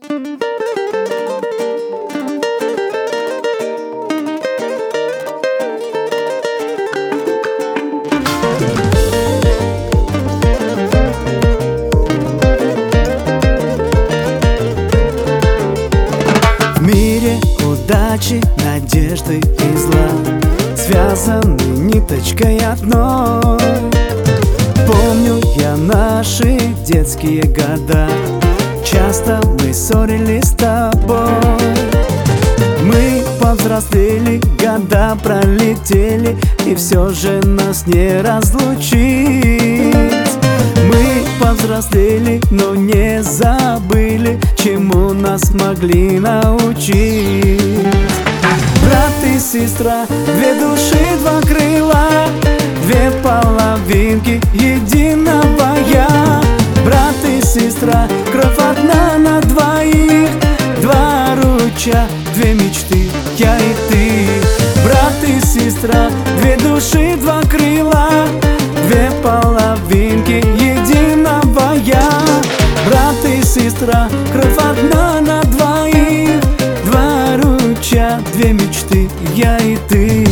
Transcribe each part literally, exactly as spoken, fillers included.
В мире удачи, надежды и зла связаны ниточкой одной. Помню я наши детские года, часто мы ссорились с тобой. Мы повзрослели, года пролетели, и все же нас не разлучить. Мы повзрослели, но не забыли, чему нас могли научить. Брат и сестра, две души, два крыла, две половинки единого я. Брат и сестра, кровь одна на двоих, два ручья, две мечты, я и ты. Брат и сестра, две души, два крыла, две половинки единого я. Брат и сестра, кровь одна на двоих, два ручья, две мечты, я и ты.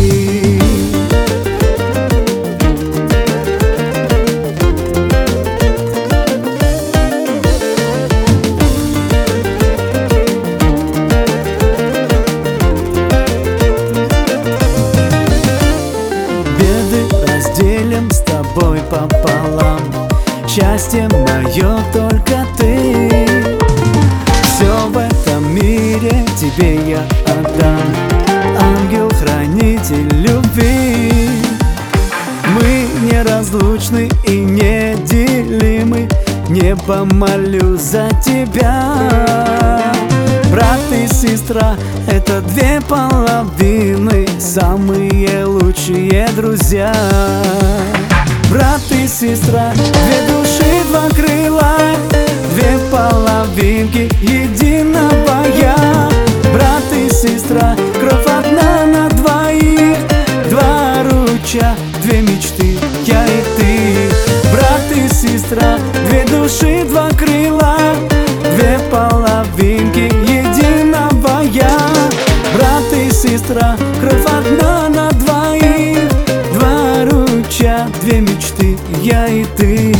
Разделим с тобой пополам, счастье мое только ты. Все в этом мире тебе я отдам, ангел-хранитель любви. Мы неразлучны и неделимы, небо молю за тебя. Брат и сестра — это две половины, самые лучшие друзья. Брат и сестра, две души, два крыла, две половинки единого я. Брат и сестра, кровь одна на двоих, два ручья, две мечты, я и ты. Брат и сестра, две души, два крыла, две половинки единого я. Брат и сестра, кровь одна на двоих, два ручья, две мечты, я и ты.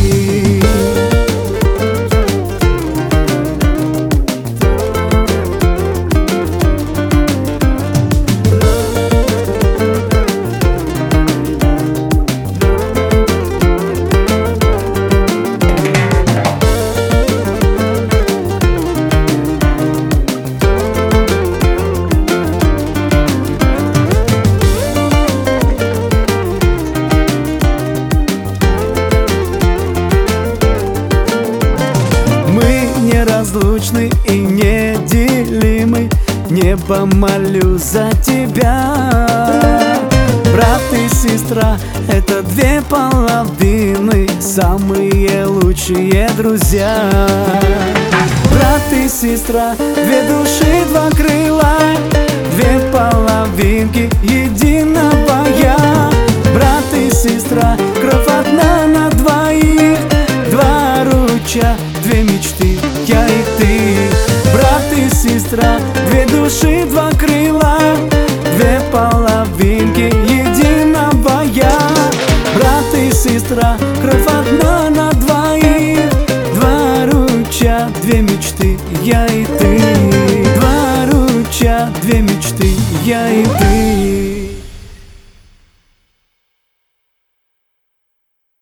Неразлучны и неделимы, небо молю за тебя. Брат и сестра — это две половины, самые лучшие друзья. Брат и сестра, две души, два крыла, две половинки единого я. Брат и сестра, кровь одна на двоих, два ручья, две мечты, я и ты. Брат и сестра, две души, два крыла, две половинки единого я. Брат и сестра, кровь одна на двоих, два ручья, две мечты, я и ты. Два ручья, две мечты, я и ты.